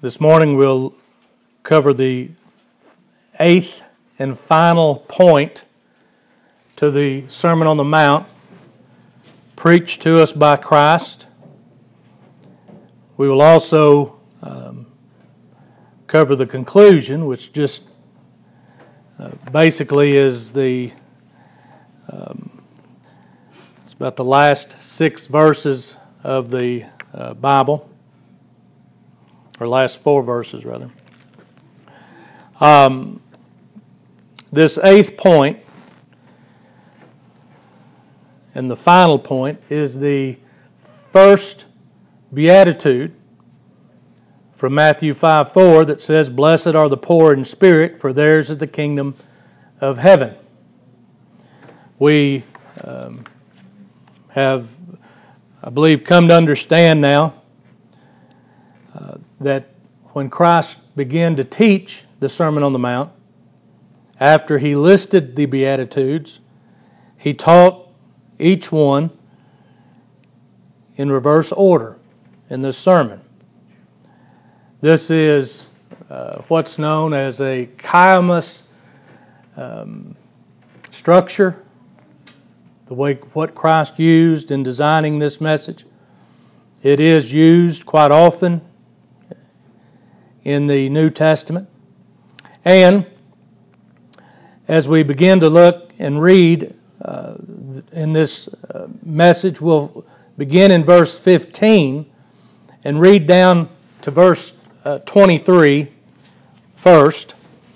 This morning we'll cover the eighth and final point to the Sermon on the Mount, preached to us by Christ. We will also cover the conclusion, which just basically is it's about the last 6 verses of the Bible. Or last 4 verses, rather. This eighth point and the final point is the first beatitude from Matthew 5:4 that says, "Blessed are the poor in spirit, for theirs is the kingdom of heaven." We have, I believe, come to understand now that when Christ began to teach the Sermon on the Mount, after he listed the Beatitudes, he taught each one in reverse order in this sermon. This is what's known as a chiasmus structure, what Christ used in designing this message. It is used quite often in the New Testament. And as we begin to look and read in this message, we'll begin in verse 15 and read down to verse 23 first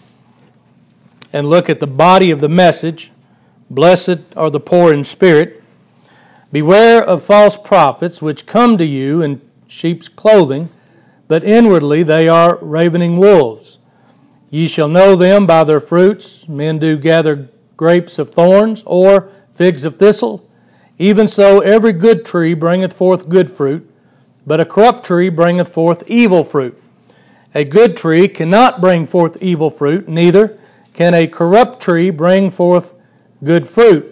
and look at the body of the message. Blessed are the poor in spirit. Beware of false prophets which come to you in sheep's clothing, but inwardly they are ravening wolves. Ye shall know them by their fruits. Men do gather grapes of thorns, or figs of thistle. Even so every good tree bringeth forth good fruit, but a corrupt tree bringeth forth evil fruit. A good tree cannot bring forth evil fruit, neither can a corrupt tree bring forth good fruit.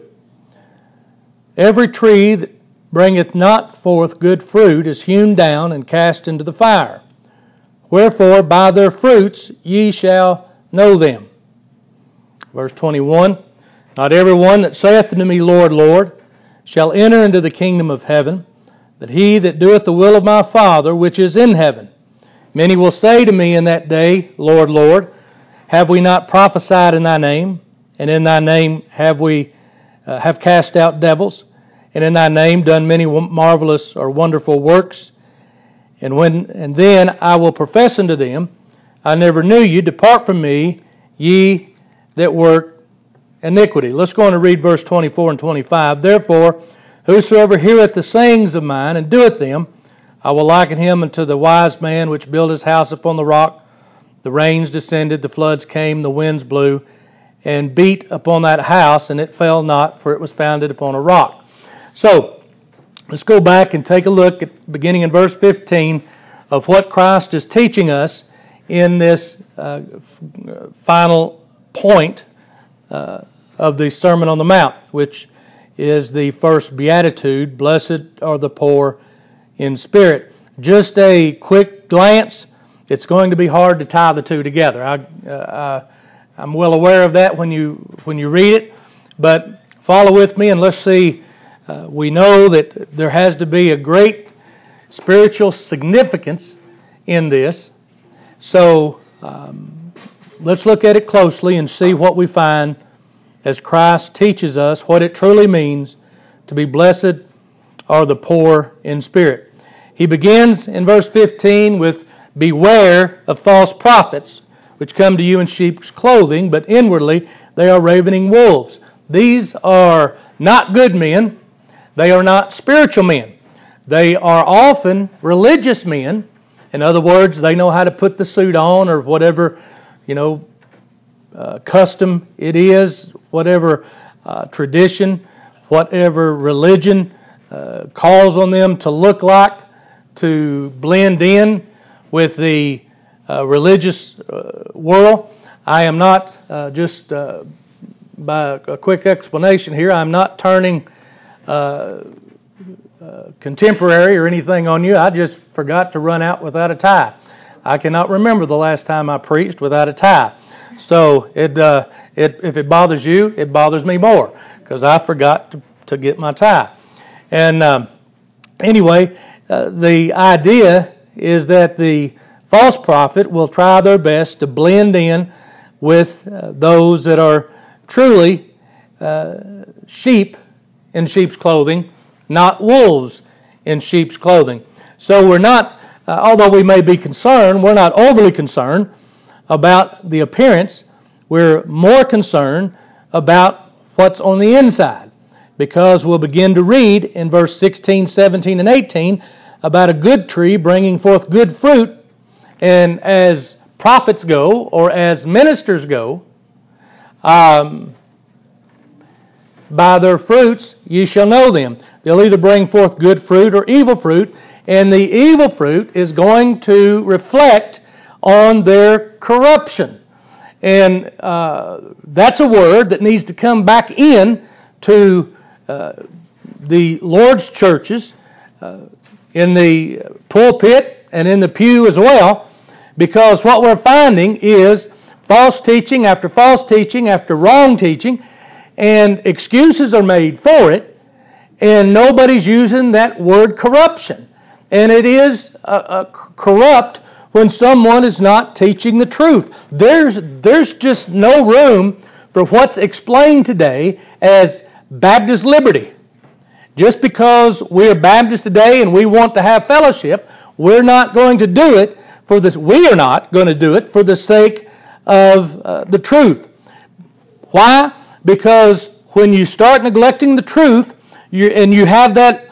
Every tree that bringeth not forth good fruit is hewn down and cast into the fire. Wherefore by their fruits ye shall know them. Verse 21, Not every one that saith unto me, Lord, Lord, shall enter into the kingdom of heaven, but he that doeth the will of my Father which is in heaven. Many will say to me in that day, Lord, Lord, have we not prophesied in thy name? And in thy name have cast out devils? And in thy name done many marvelous or wonderful works? And then I will profess unto them, I never knew you. Depart from me, ye that work iniquity. Let's go on and read verse 24 and 25. Therefore, whosoever heareth the sayings of mine and doeth them, I will liken him unto the wise man which built his house upon the rock. The rains descended, the floods came, the winds blew, and beat upon that house, and it fell not, for it was founded upon a rock. So, let's go back and take a look at beginning in verse 15 of what Christ is teaching us in this final point of the Sermon on the Mount, which is the first beatitude, blessed are the poor in spirit. Just a quick glance, it's going to be hard to tie the two together. I'm well aware of that when you read it, but follow with me and let's see. We know that there has to be a great spiritual significance in this. So let's look at it closely and see what we find as Christ teaches us what it truly means to be blessed are the poor in spirit. He begins in verse 15 with, beware of false prophets which come to you in sheep's clothing, but inwardly they are ravening wolves. These are not good men. They are not spiritual men. They are often religious men. In other words, they know how to put the suit on or whatever, custom it is, whatever tradition, whatever religion calls on them to look like, to blend in with the religious world. I am not, just by a quick explanation here, I'm not turning contemporary or anything on you. I just forgot to run out without a tie. I cannot remember the last time I preached without a tie. So if it bothers you, it bothers me more because I forgot to get my tie. And anyway, the idea is that the false prophet will try their best to blend in with those that are truly sheep in sheep's clothing, not wolves in sheep's clothing. So we're not, although we may be concerned, we're not overly concerned about the appearance. We're more concerned about what's on the inside, because we'll begin to read in verse 16, 17, and 18 about a good tree bringing forth good fruit. And as prophets go, or as ministers go, by their fruits ye shall know them. They'll either bring forth good fruit or evil fruit, and the evil fruit is going to reflect on their corruption. And that's a word that needs to come back in to the Lord's churches, in the pulpit and in the pew as well, because what we're finding is false teaching after wrong teaching, and excuses are made for it, and nobody's using that word corruption. And it is corrupt when someone is not teaching the truth. There's just no room for what's explained today as Baptist liberty. Just because we're Baptist today and we want to have fellowship, we're not going to do it for this. We are not going to do it for the sake of the truth. Why? Because when you start neglecting the truth, and you have that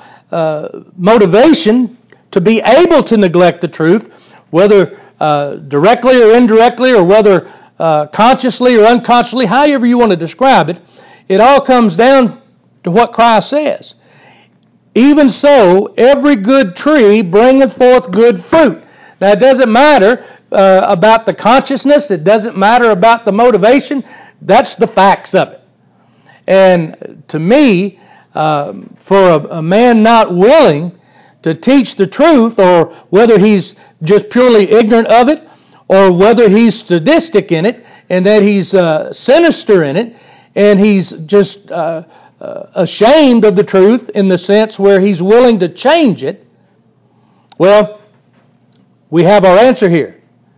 motivation to be able to neglect the truth, whether directly or indirectly, or whether consciously or unconsciously, however you want to describe it, it all comes down to what Christ says. Even so, every good tree bringeth forth good fruit. Now, it doesn't matter about the consciousness. It doesn't matter about the motivation. That's the facts of it. And to me, for a man not willing to teach the truth, or whether he's just purely ignorant of it, or whether he's sadistic in it, and that he's sinister in it, and he's just ashamed of the truth in the sense where he's willing to change it, well, we have our answer here.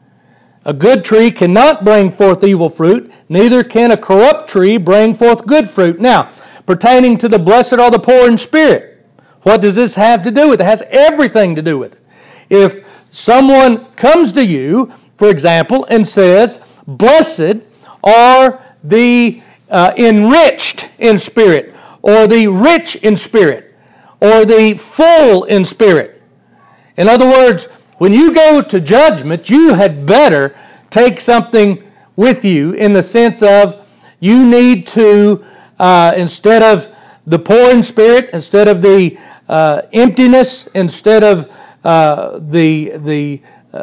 A good tree cannot bring forth evil fruit, neither can a corrupt tree bring forth good fruit. Now, pertaining to the blessed are the poor in spirit, what does this have to do with it? It has everything to do with it. If someone comes to you, for example, and says, blessed are the enriched in spirit, or the rich in spirit, or the full in spirit. In other words, when you go to judgment, you had better take something with you in the sense of you need to, instead of the poor in spirit, instead of the emptiness, instead of the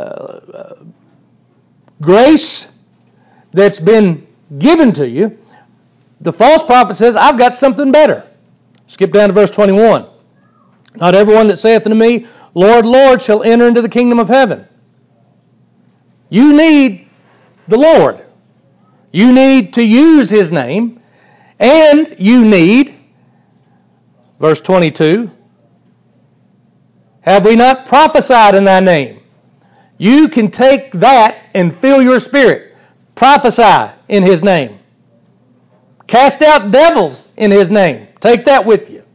grace that's been given to you, the false prophet says, I've got something better. Skip down to verse 21. Not everyone that saith unto me, Lord, Lord, shall enter into the kingdom of heaven. You need the Lord. You need to use His name. And you need, verse 22, have we not prophesied in thy name? You can take that and fill your spirit. Prophesy in His name. Cast out devils in His name. Take that with you.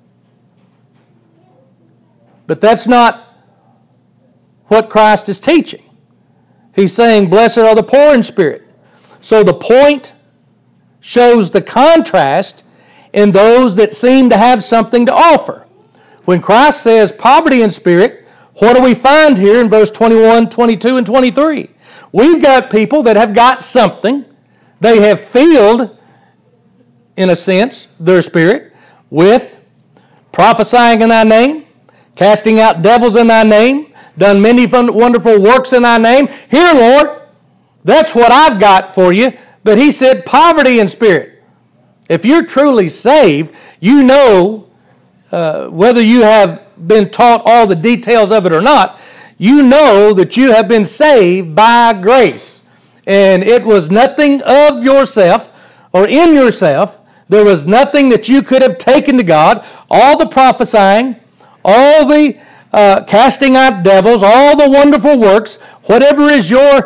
But that's not what Christ is teaching. He's saying, blessed are the poor in spirit. So the point shows the contrast in those that seem to have something to offer. When Christ says poverty in spirit, what do we find here in verse 21, 22, and 23? We've got people that have got something. They have filled, in a sense, their spirit with prophesying in thy name, casting out devils in thy name, done many wonderful works in thy name. Here, Lord, that's what I've got for you. But he said poverty in spirit. If you're truly saved, you know, whether you have been taught all the details of it or not, you know that you have been saved by grace. And it was nothing of yourself or in yourself. There was nothing that you could have taken to God. All the prophesying, all the casting out devils, all the wonderful works, whatever is your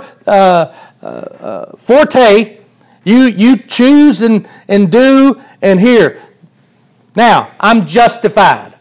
forte, you choose and do and hear. Now, I'm justified.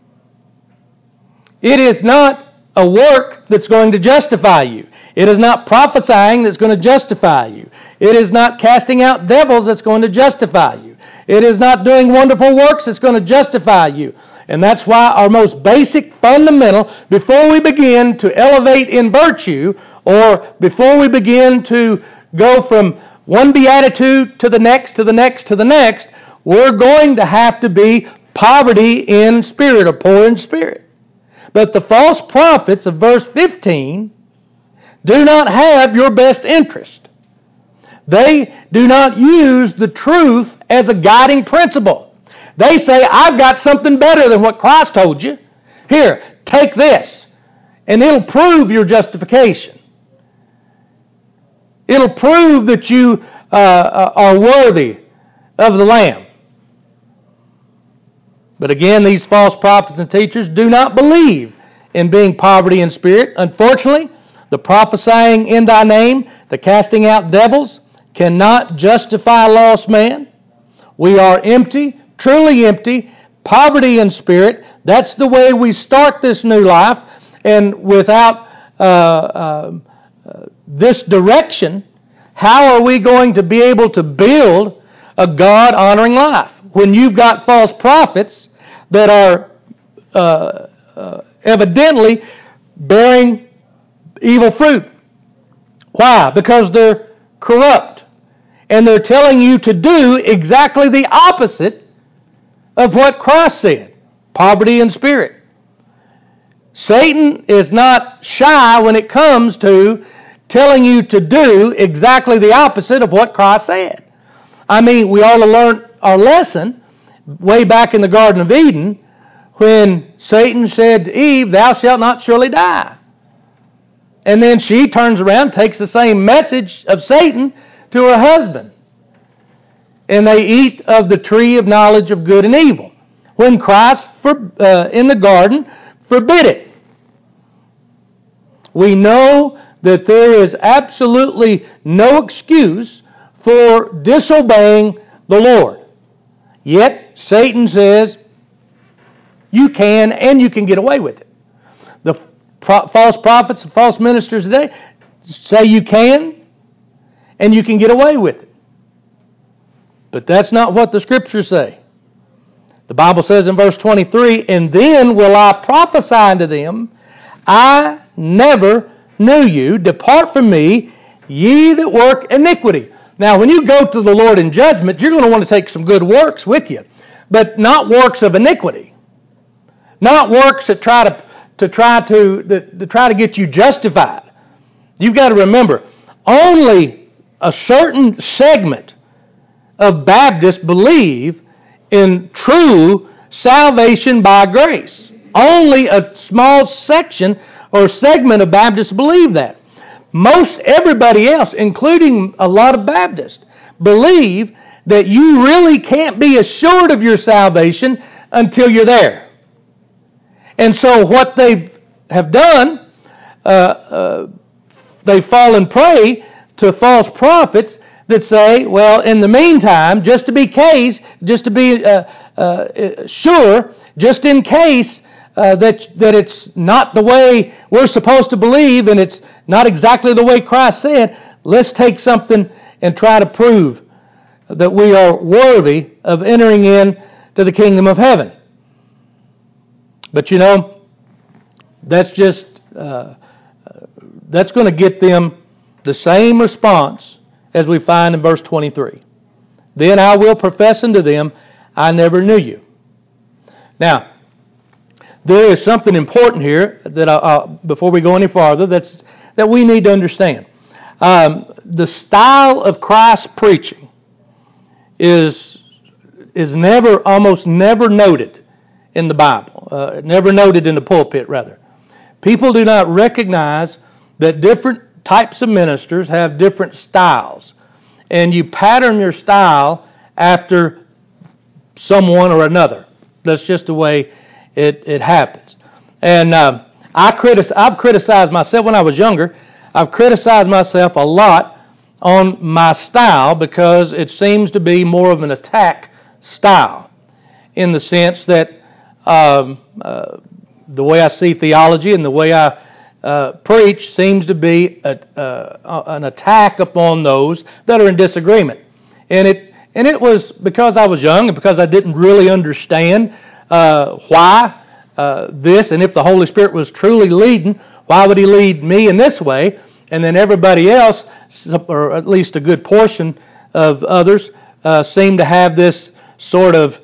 It is not a work that's going to justify you. It is not prophesying that's going to justify you. It is not casting out devils that's going to justify you. It is not doing wonderful works that's going to justify you. And that's why our most basic, fundamental, before we begin to elevate in virtue, or before we begin to go from one beatitude to the next, to the next, to the next, we're going to have to be poverty in spirit, or poor in spirit. But the false prophets of verse 15 do not have your best interest. They do not use the truth as a guiding principle. They say, I've got something better than what Christ told you. Here, take this, and it'll prove your justification. It'll prove that you are worthy of the Lamb. But again, these false prophets and teachers do not believe in being poverty in spirit. Unfortunately, the prophesying in thy name, the casting out devils, cannot justify a lost man. We are empty, truly empty, poverty in spirit. That's the way we start this new life. And without this direction, how are we going to be able to build a God-honoring life? When you've got false prophets that are evidently bearing evil fruit. Why? Because they're corrupt. And they're telling you to do exactly the opposite of what Christ said. Poverty in spirit. Satan is not shy when it comes to telling you to do exactly the opposite of what Christ said. I mean, we ought to learn our lesson way back in the Garden of Eden when Satan said to Eve, thou shalt not surely die. And then she turns around, takes the same message of Satan to her husband. And they eat of the tree of knowledge of good and evil, when Christ in the garden forbid it. We know that there is absolutely no excuse for disobeying the Lord. Yet Satan says you can, and you can get away with it. The false prophets and false ministers today say you can, and you can get away with it. But that's not what the Scriptures say. The Bible says in verse 23, and then will I prophesy unto them, I never knew you. Depart from me, ye that work iniquity. Now, when you go to the Lord in judgment, you're going to want to take some good works with you, but not works of iniquity. Not works that try to get you justified. You've got to remember, only a certain segment of Baptists believe in true salvation by grace. Only a small section or segment of Baptists believe that. Most everybody else, including a lot of Baptists, believe that you really can't be assured of your salvation until you're there. And so what they have done, they've fallen prey to false prophets that say, well, in the meantime, just to be sure, just in case that it's not the way we're supposed to believe and it's not exactly the way Christ said, let's take something and try to prove that we are worthy of entering in to the kingdom of heaven. But you know, that's just that's going to get them the same response as we find in verse 23. Then I will profess unto them, I never knew you. Now, there is something important here that before we go any farther that we need to understand. The style of Christ's preaching is almost never noted in the Bible, never noted in the pulpit rather. People do not recognize that different types of ministers have different styles. And you pattern your style after someone or another. That's just the way it happens. And I've criticized myself when I was younger. I've criticized myself a lot on my style because it seems to be more of an attack style, in the sense that the way I see theology and the way I preach seems to be an attack upon those that are in disagreement. And it was because I was young and because I didn't really understand why this, and if the Holy Spirit was truly leading, why would He lead me in this way? And then everybody else, or at least a good portion of others, seem to have this sort of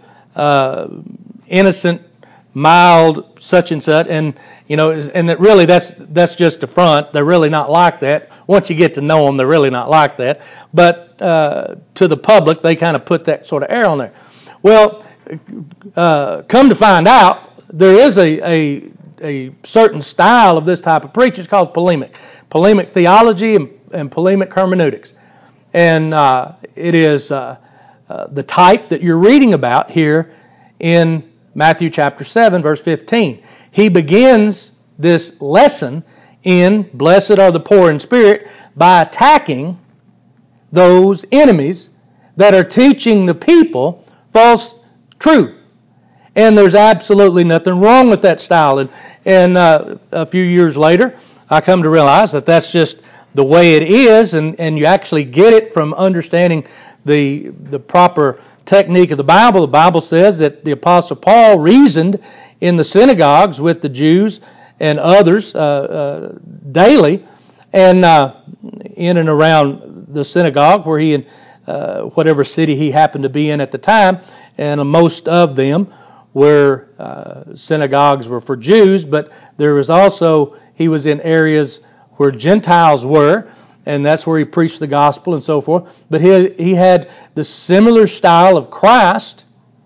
innocent, mild, such and such, and that really that's just a front. They're really not like that. Once you get to know them, they're really not like that. But to the public, they kind of put that sort of air on there. Well, come to find out, there is a certain style of this type of preaching. It's called polemic theology and polemic hermeneutics, and it is the type that you're reading about here in Matthew chapter 7, verse 15. He begins this lesson in Blessed are the poor in spirit by attacking those enemies that are teaching the people false truth. And there's absolutely nothing wrong with that style. And a few years later, I come to realize that that's just the way it is, and you actually get it from understanding the proper technique of the Bible. The Bible says that the Apostle Paul reasoned in the synagogues with the Jews and others daily, and in and around the synagogue where he, in whatever city he happened to be in at the time, and most of them were synagogues were for Jews, but there was also, he was in areas where Gentiles were, and that's where he preached the gospel and so forth. But he had the similar style of Christ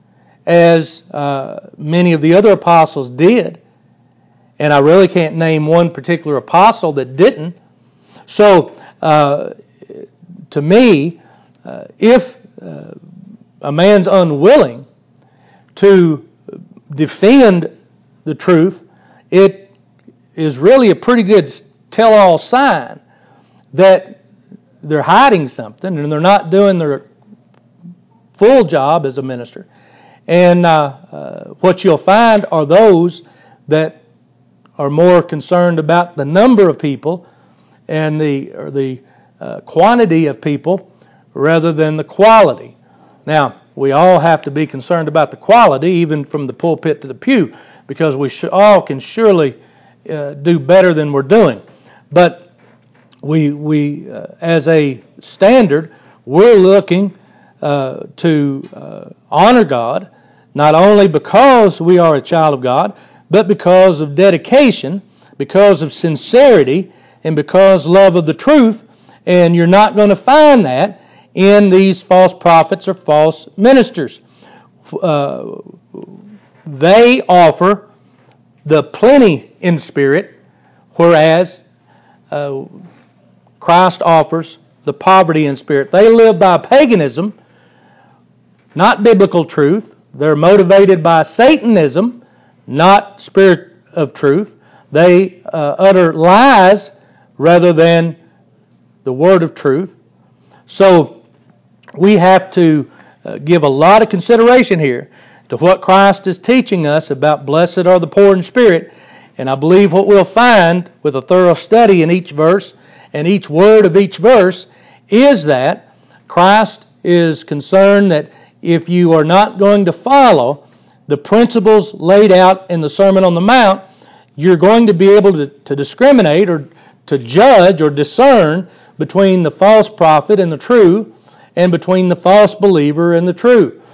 as many of the other apostles did. And I really can't name one particular apostle that didn't. So, to me, if a man's unwilling to defend the truth, it is really a pretty good tell-all sign that they're hiding something and they're not doing their full job as a minister. And what you'll find are those that are more concerned about the number of people and the quantity of people rather than the quality. Now, we all have to be concerned about the quality, even from the pulpit to the pew, because we all can surely do better than we're doing. But we as a standard, we're looking to honor God, not only because we are a child of God, but because of dedication, because of sincerity, and because love of the truth. And you're not going to find that in these false prophets or false ministers. They offer the plenty in spirit, whereas Christ offers the poverty in spirit. They live by paganism, not biblical truth. They're motivated by Satanism, not spirit of truth. They utter lies rather than the word of truth. So we have to give a lot of consideration here to what Christ is teaching us about blessed are the poor in spirit. And I believe what we'll find with a thorough study in each verse and each word of each verse is that Christ is concerned that if you are not going to follow the principles laid out in the Sermon on the Mount, you're going to be able to discriminate or to judge or discern between the false prophet and the true, and between the false believer and the true.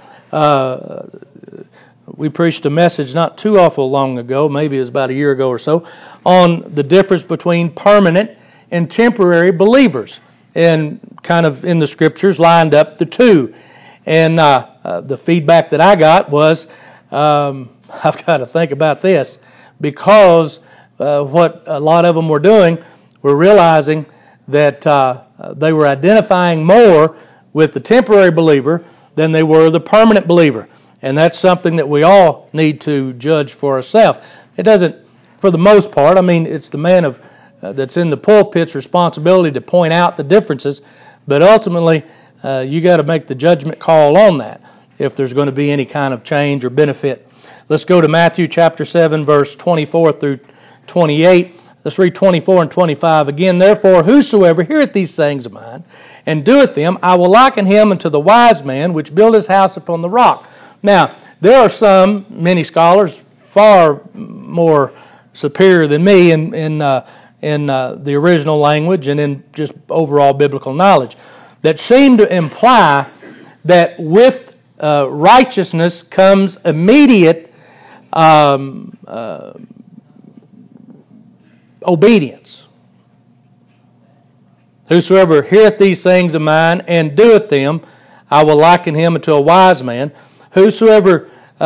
We preached a message not too awful long ago, maybe it was about a year ago or so, on the difference between permanent and temporary believers, and kind of in the Scriptures lined up the two. And the feedback that I got was, I've got to think about this, because what a lot of them were doing, were realizing that they were identifying more with the temporary believer than they were the permanent believer. And that's something that we all need to judge for ourselves. It doesn't, for the most part, I mean, it's the man that's in the pulpit's responsibility to point out the differences, but ultimately you got to make the judgment call on that if there's going to be any kind of change or benefit. Let's go to Matthew chapter 7, verse 24 through 28. Let's read 24 and 25 again. Therefore, whosoever heareth these sayings of mine, and doeth them, I will liken him unto the wise man, which built his house upon the rock. Now, there are many scholars, far more superior than me in the original language and in just overall biblical knowledge, that seem to imply that with righteousness comes immediate obedience. Whosoever heareth these sayings of mine and doeth them, I will liken him unto a wise man. Whoever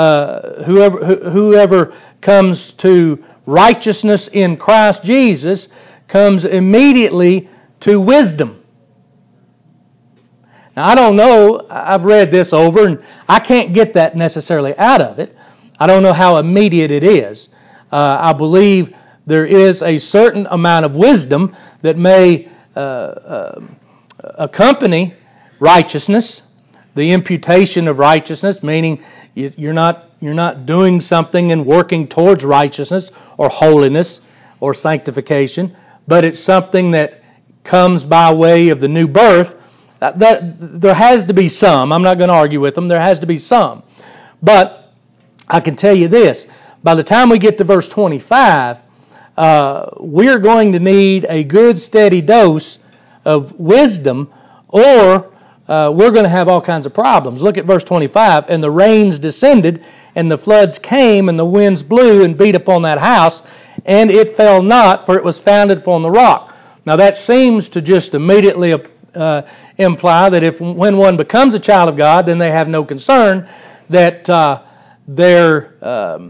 comes to righteousness in Christ Jesus comes immediately to wisdom. Now, I don't know, I've read this over, and I can't get that necessarily out of it. I don't know how immediate it is. I believe there is a certain amount of wisdom that may accompany righteousness, the imputation of righteousness, meaning you're not doing something and working towards righteousness or holiness or sanctification, but it's something that comes by way of the new birth. That there has to be some. I'm not going to argue with them. There has to be some. But I can tell you this. By the time we get to verse 25, we're going to need a good steady dose of wisdom, or we're going to have all kinds of problems. Look at verse 25. And the rains descended, and the floods came, and the winds blew and beat upon that house, and it fell not, for it was founded upon the rock. Now that seems to just immediately imply that when one becomes a child of God, then they have no concern that their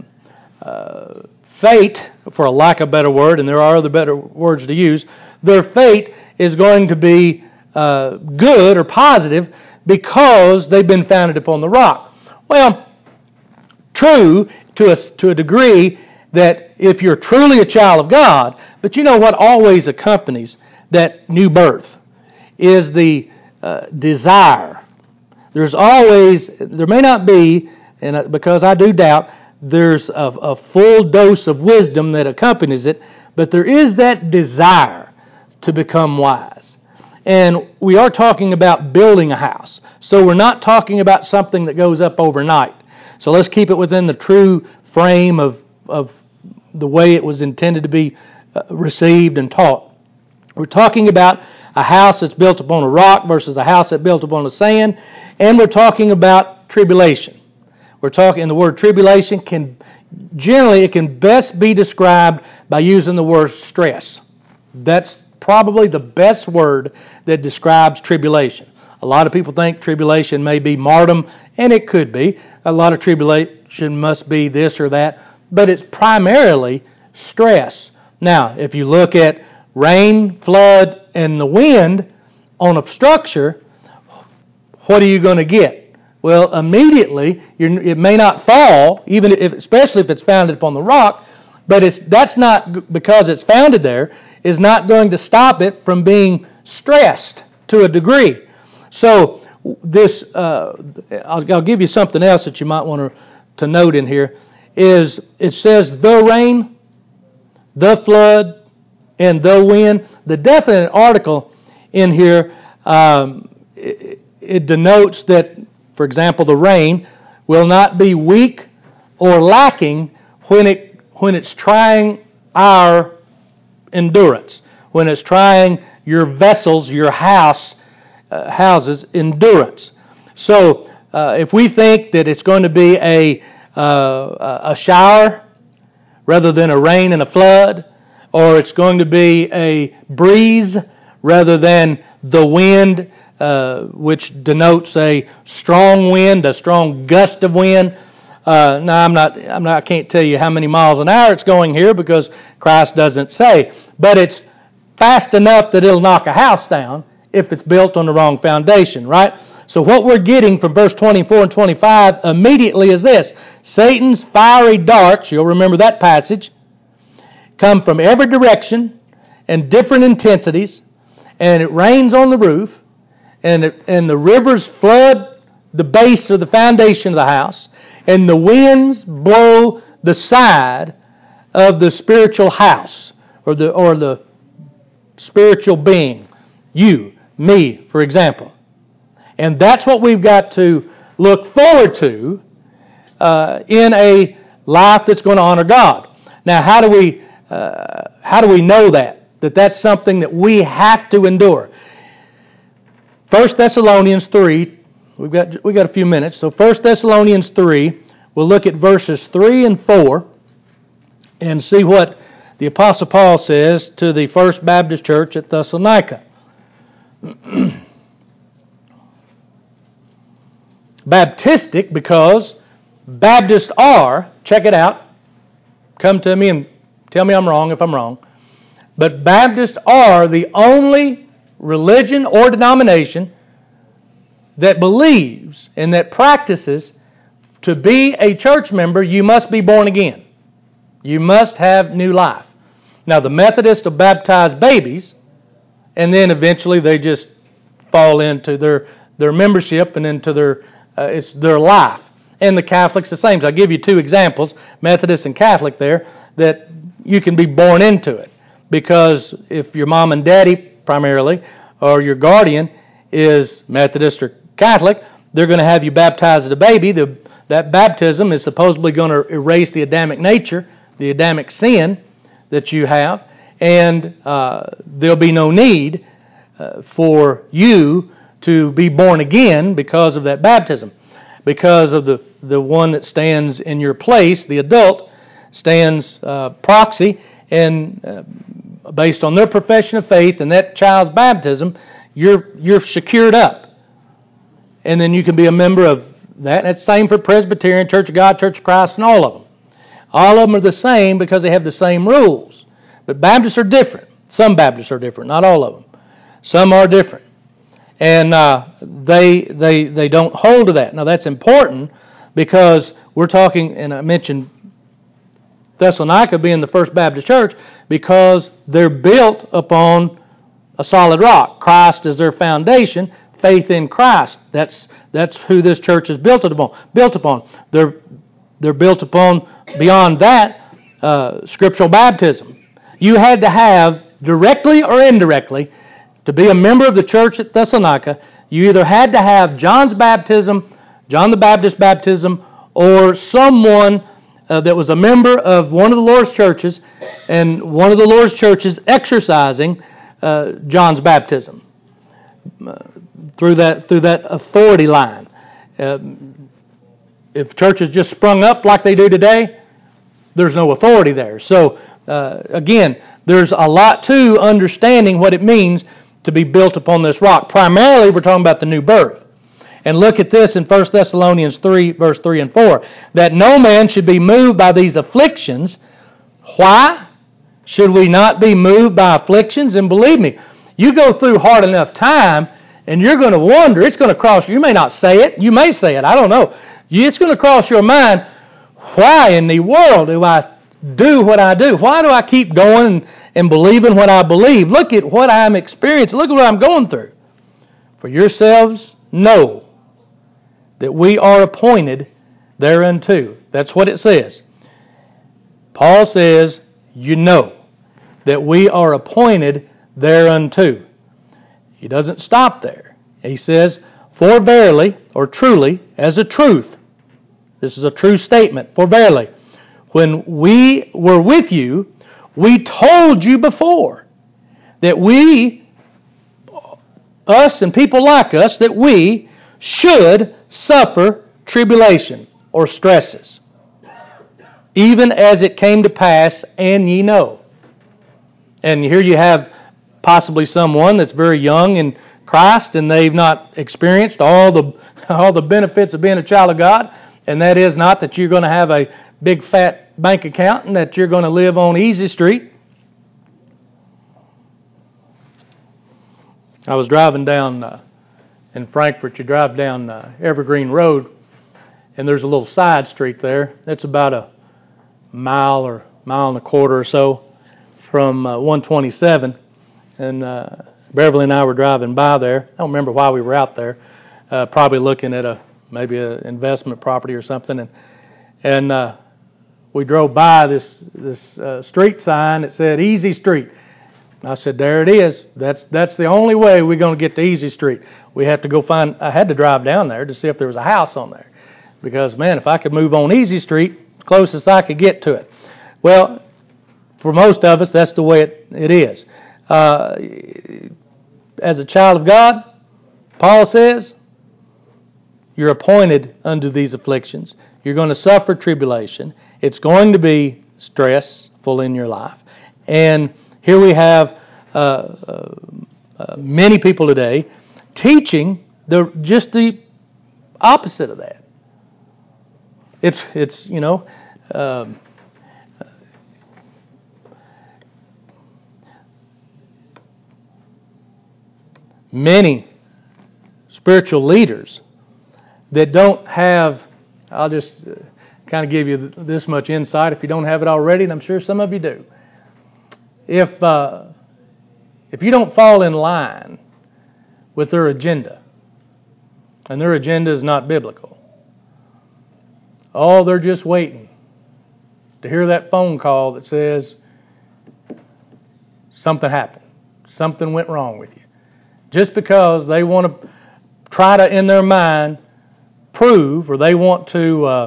fate, for a lack of a better word, and there are other better words to use, their fate is going to be good or positive because they've been founded upon the rock. Well, true to a degree that if you're truly a child of God, but you know what always accompanies that new birth is the desire. There may not be, and because I do doubt, there's a full dose of wisdom that accompanies it, but there is that desire to become wise. And we are talking about building a house. So we're not talking about something that goes up overnight. So let's keep it within the true frame of the way it was intended to be received and taught. We're talking about a house that's built upon a rock versus a house that's built upon the sand, and we're talking about tribulation. We're talking, the word tribulation can best be described by using the word stress. That's probably the best word that describes tribulation. A lot of people think tribulation may be martyrdom, and it could be. A lot of tribulation must be this or that, but it's primarily stress. Now, if you look at rain, flood, and the wind on a structure, what are you going to get? Well, immediately, it may not fall, especially if it's founded upon the rock, but that's not, because it's founded there, is not going to stop it from being stressed to a degree. So this, I'll give you something else that you might want to note in here, is it says the rain, the flood, and the wind. The definite article in here, it denotes that, for example, the rain will not be weak or lacking when it's trying our endurance, when it's trying your vessels, your houses endurance. So if we think that it's going to be a shower rather than a rain and a flood, or it's going to be a breeze rather than the wind, which denotes a strong wind, a strong gust of wind, I can't tell you how many miles an hour it's going here because Christ doesn't say. But it's fast enough that it'll knock a house down if it's built on the wrong foundation, right? So what we're getting from verse 24 and 25 immediately is this. Satan's fiery darts, you'll remember that passage, come from every direction and different intensities, and it rains on the roof, and the rivers flood the base or the foundation of the house, and the winds blow the side of the spiritual house or the spiritual being, you, me, for example. And that's what we've got to look forward to in a life that's going to honor God. Now, how do we know that that's something that we have to endure? 1 Thessalonians 3. We got a few minutes. So 1 Thessalonians 3. We'll look at verses 3 and 4 and see what the Apostle Paul says to the First Baptist Church at Thessalonica. Baptistic because Baptists are, check it out, come to me and tell me I'm wrong if I'm wrong, but Baptists are the only religion or denomination that believes and that practices to be a church member, you must be born again. You must have new life. Now, the Methodists will baptize babies, and then eventually they just fall into their membership and into it's their life. And the Catholics the same. So I'll give you two examples, Methodist and Catholic there, that you can be born into it. Because if your mom and daddy primarily, or your guardian is Methodist or Catholic, they're going to have you baptize as a baby. That baptism is supposedly going to erase the Adamic nature, the Adamic sin that you have, and there'll be no need for you to be born again because of that baptism. Because of the one that stands in your place, the adult, stands proxy, and based on their profession of faith and that child's baptism, you're secured up. And then you can be a member of that. And it's the same for Presbyterian, Church of God, Church of Christ, and all of them. All of them are the same because they have the same rules. But Baptists are different. Some Baptists are different, not all of them. Some are different. And they don't hold to that. Now that's important because we're talking, and I mentioned Thessalonica being the First Baptist Church, because they're built upon a solid rock. Christ is their foundation, faith in Christ. That's who this church is built upon. They're built upon, beyond that, scriptural baptism. You had to have, directly or indirectly, to be a member of the church at Thessalonica, you either had to have John's baptism, John the Baptist's baptism, or someone that was a member of one of the Lord's churches, and one of the Lord's churches exercising John's baptism through that authority line. If churches just sprung up like they do today, there's no authority there. So again, there's a lot to understanding what it means to be built upon this rock. Primarily, we're talking about the new birth. And look at this in 1 Thessalonians 3, verse 3 and 4. That no man should be moved by these afflictions. Why should we not be moved by afflictions? And believe me, you go through hard enough time, and you're going to wonder, it's going to cross, you may not say it, you may say it, I don't know. It's going to cross your mind, why in the world do I do what I do? Why do I keep going and believing what I believe? Look at what I'm experiencing. Look at what I'm going through. For yourselves know that we are appointed thereunto. That's what it says. Paul says, you know that we are appointed thereunto. He doesn't stop there. He says, for verily, or truly, as a truth. This is a true statement. For verily, when we were with you, we told you before that us and people like us, that we should suffer tribulation or stresses, even as it came to pass, and ye know. And here you have possibly someone that's very young in Christ, and they've not experienced all the benefits of being a child of God, And that is not that you're going to have a big fat bank account and that you're going to live on easy street. I was driving down in Frankfort. You drive down Evergreen Road, and there's a little side street there. It's about a mile or mile and a quarter or so from 127. And Beverly and I were driving by there. I don't remember why we were out there. Probably looking at maybe an investment property or something. And we drove by this street sign that said Easy Street. I said, there it is. That's the only way we're going to get to Easy Street. We have to go I had to drive down there to see if there was a house on there. Because, man, if I could move on Easy Street, the closest I could get to it. Well, for most of us, that's the way it is. As a child of God, Paul says, you're appointed unto these afflictions. You're going to suffer tribulation. It's going to be stressful in your life. And here we have many people today teaching just the opposite of that. It's many spiritual leaders that don't have, I'll just kind of give you this much insight if you don't have it already, and I'm sure some of you do. If you don't fall in line with their agenda, and their agenda is not biblical, they're just waiting to hear that phone call that says something happened, something went wrong with you. Just because they want to try to, in their mind, prove, or they want to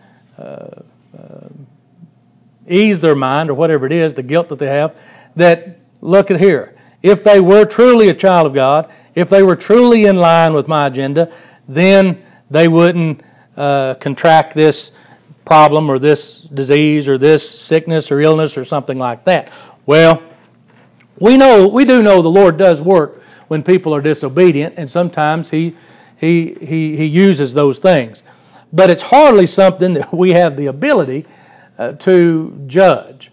ease their mind, or whatever it is, the guilt that they have, that, look at here, if they were truly a child of God, if they were truly in line with my agenda, then they wouldn't contract this problem or this disease or this sickness or illness or something like that. Well, we do know the Lord does work when people are disobedient, and sometimes He uses those things. But it's hardly something that we have the ability to judge.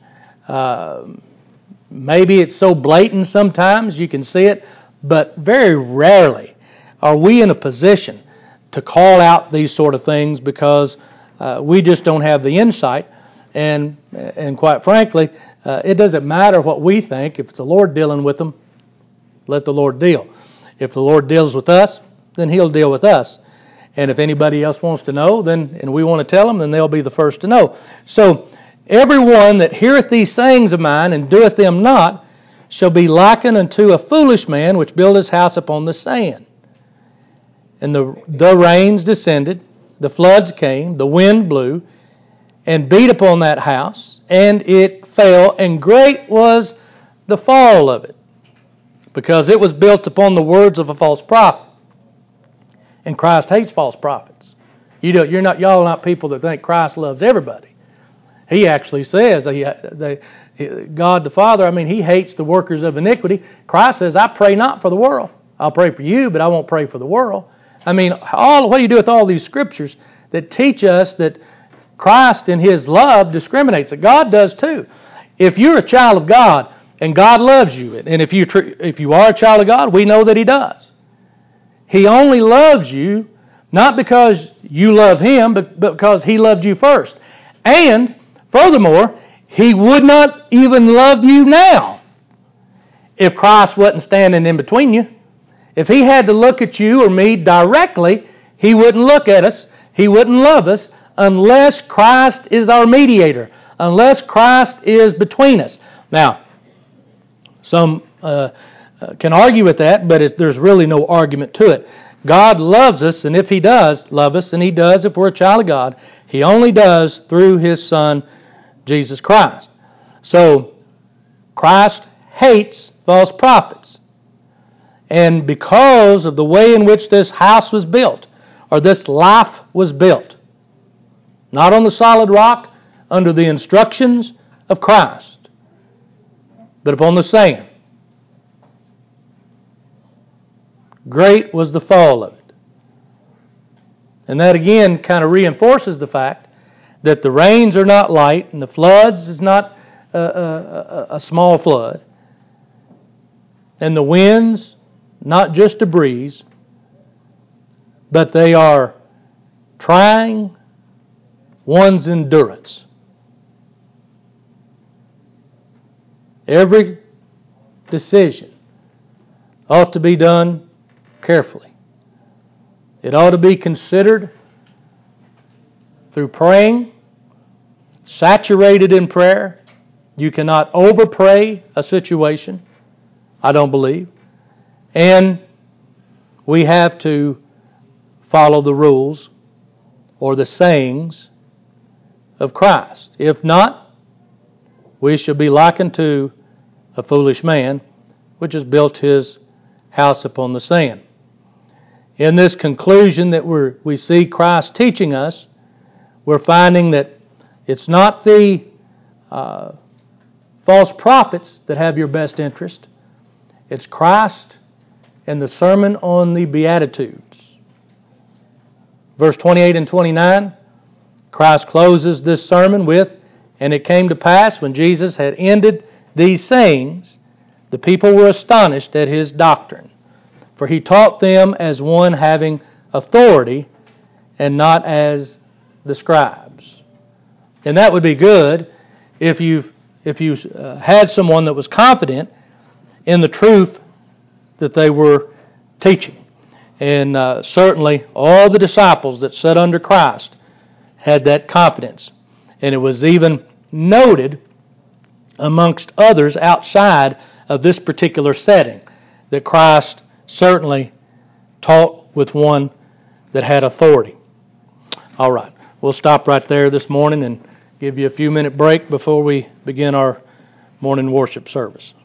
Maybe it's so blatant sometimes you can see it, but very rarely are we in a position to call out these sort of things because we just don't have the insight. And quite frankly, it doesn't matter what we think. If it's the Lord dealing with them, let the Lord deal. If the Lord deals with us, then He'll deal with us. And if anybody else wants to know, and we want to tell them, then they'll be the first to know. So, everyone that heareth these sayings of mine and doeth them not shall be likened unto a foolish man which built his house upon the sand. And the rains descended, the floods came, the wind blew, and beat upon that house, and it fell, and great was the fall of it, because it was built upon the words of a false prophet. And Christ hates false prophets. Y'all are not people that think Christ loves everybody. He actually says, God the Father, He hates the workers of iniquity. Christ says, I pray not for the world. I'll pray for you, but I won't pray for the world. What do you do with all these scriptures that teach us that Christ in His love discriminates? That God does too. If you're a child of God and God loves you, and if you are a child of God, we know that He does. He only loves you not because you love Him, but because He loved you first. And furthermore, He would not even love you now if Christ wasn't standing in between you. If He had to look at you or me directly, He wouldn't look at us. He wouldn't love us unless Christ is our mediator, unless Christ is between us. Now, some can argue with that, but there's really no argument to it. God loves us, and if He does love us, and He does if we're a child of God, He only does through His Son, Jesus Christ. So, Christ hates false prophets. And because of the way in which this house was built, or this life was built, not on the solid rock, under the instructions of Christ, but upon the sand, great was the fall of it. And that again kind of reinforces the fact that the rains are not light and the floods is not a small flood. And the winds, not just a breeze, but they are trying one's endurance. Every decision ought to be done carefully. It ought to be considered through praying, saturated in prayer. You cannot over-pray a situation, I don't believe. And we have to follow the rules or the sayings of Christ. If not, we shall be likened to a foolish man, which has built his house upon the sand. In this conclusion that we see Christ teaching us, we're finding that it's not the false prophets that have your best interest. It's Christ and the Sermon on the Beatitudes. Verse 28 and 29, Christ closes this sermon with, "And it came to pass when Jesus had ended these sayings, the people were astonished at his doctrine. For he taught them as one having authority and not as the scribes." And that would be good if you had someone that was confident in the truth that they were teaching. And certainly all the disciples that sat under Christ had that confidence. And it was even noted amongst others outside of this particular setting that Christ certainly taught with one that had authority. All right, we'll stop right there this morning and give you a few minute break before we begin our morning worship service.